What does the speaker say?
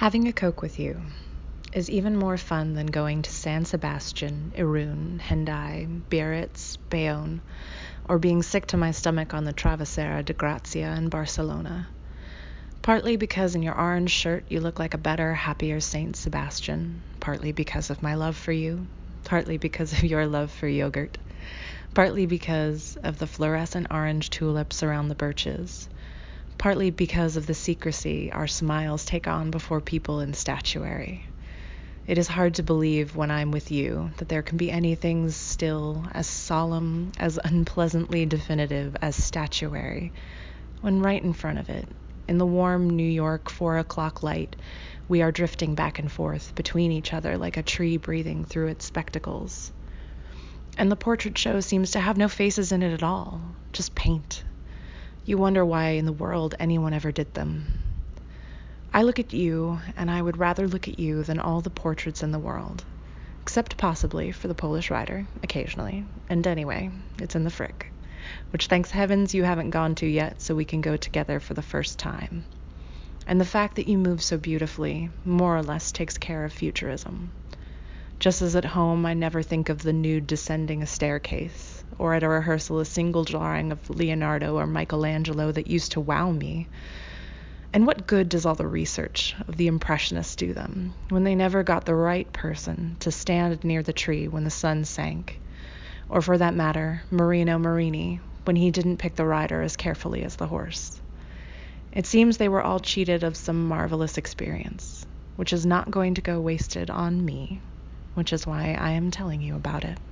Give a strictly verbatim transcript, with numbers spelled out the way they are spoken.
Having a Coke with you is even more fun than going to San Sebastian, Irun, Hendaye, Biarritz, Bayonne, or being sick to my stomach on the Travessera de Grazia in Barcelona. Partly because in your orange shirt you look like a better, happier Saint Sebastian, partly because of my love for you, partly because of your love for yogurt, partly because of the fluorescent orange tulips around the birches, partly because of the secrecy our smiles take on before people in statuary. It is hard to believe when I'm with you that there can be anything still as solemn, as unpleasantly definitive as statuary, when right in front of it, in the warm New York four o'clock light, we are drifting back and forth between each other like a tree breathing through its spectacles. And the portrait show seems to have no faces in it at all, just paint. You wonder why in the world anyone ever did them. I look at you, and I would rather look at you than all the portraits in the world, except possibly for the Polish writer, occasionally, and anyway, it's in the Frick, which thanks heavens you haven't gone to yet so we can go together for the first time. And the fact that you move so beautifully more or less takes care of futurism. Just as at home I never think of the nude descending a staircase, or at a rehearsal a single drawing of Leonardo or Michelangelo that used to wow me. And what good does all the research of the Impressionists do them when they never got the right person to stand near the tree when the sun sank? Or for that matter, Marino Marini, when he didn't pick the rider as carefully as the horse. It seems they were all cheated of some marvelous experience, which is not going to go wasted on me, which is why I am telling you about it.